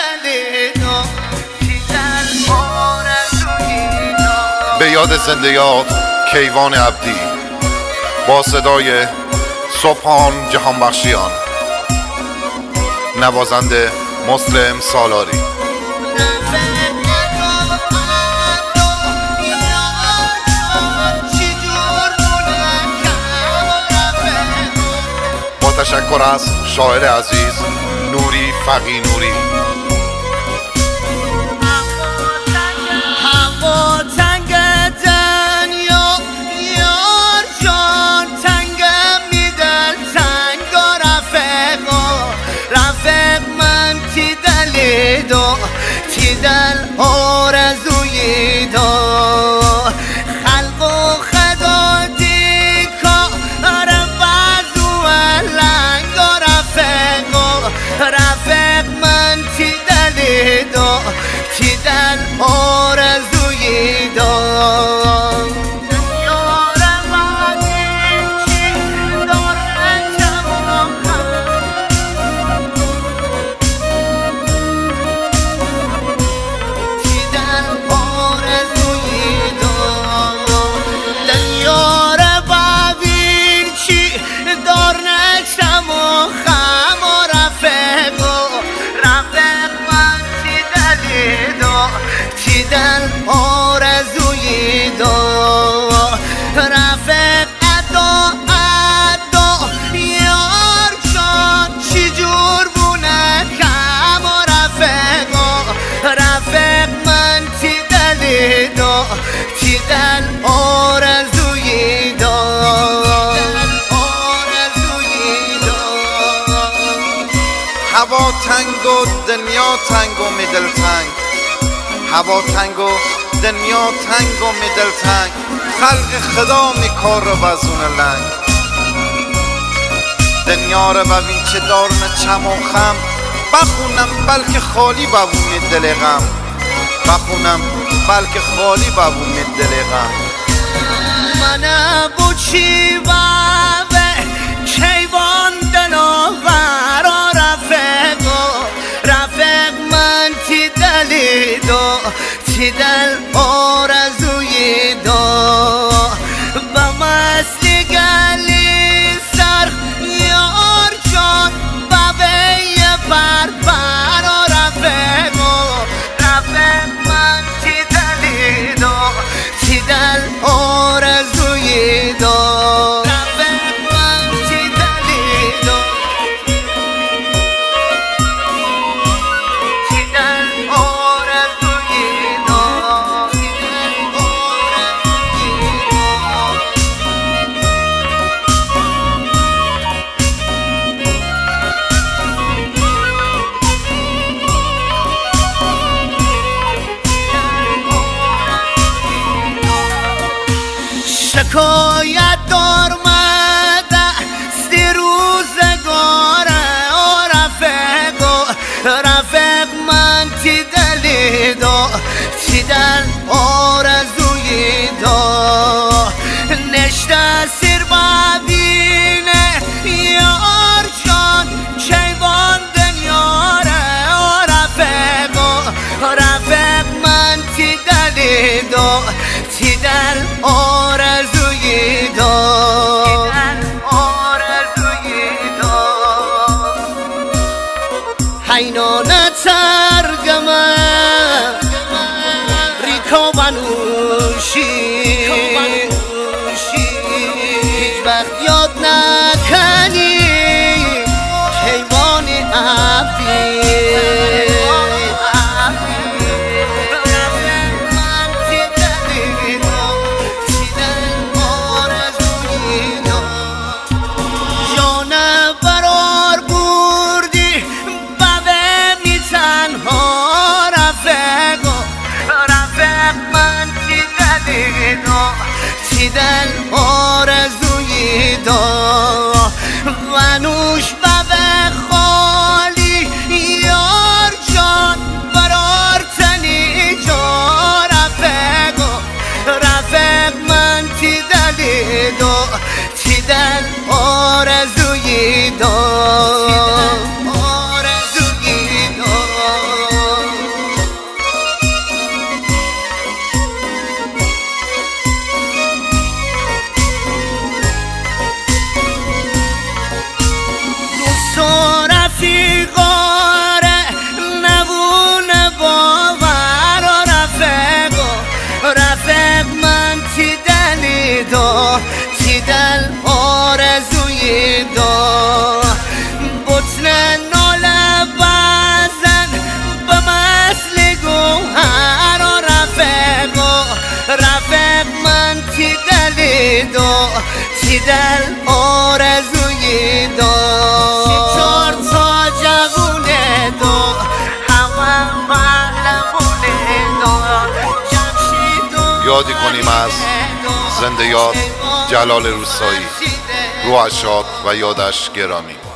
به یاد زنده یاد کیوان عبدی با صدای صبحان جهانبخشیان، نوازنده مسلم سالاری. با تشکر از شاعر عزیز نوری فقی نوری. تی دل آرزوی دا خلق و خدا دیکا رفضو لنگ و رفق من تی دل دا تی دل آرزوی دا دل آرزوی دا رفق ادا یار جان چی جور بونه کم و رفق من تی دل دا تی دل آرزوی دا هوا تنگ و دنیا تنگ و میدل تنگ، هوا تنگ و دنیا تنگ و میدل تنگ، خلق خدا میکار و وزون لنگ. دنیا رو ببین چه دارن چم و خم، بخونم بلکه خالی ببون دل غم، بخونم بلکه خالی ببون دل غم. من بوچی و کیوان دناور رفق من تی دلی دا تی دل آرزوی دا با مسلی گلی سر یار جان بابی پر رفق من تی دلی دا تی دل آرزوی دا شکایت دار مده ستی روزگاره رفق من تی دلی دا تی دل آرزوی دا نشته سیر ببینه یار جان کیوان دنیاره رفق من تی دلی دا تی دل آرزوی دا حینانه ترگمه ریکا بنوشی هیچ وقت یاد نکنی کیوان عبدی. تی دل آرزوی دا و نوش بب خالی یار جان برار تنی جا رفق من تی دلی دا تی دل آرزوی دا دل آرزوی داشت 4 تا جوونه دو همه محلمونه دو یادی کنیم از زنده یاد جلال روستایی، روحش شاد و یادش گرامی.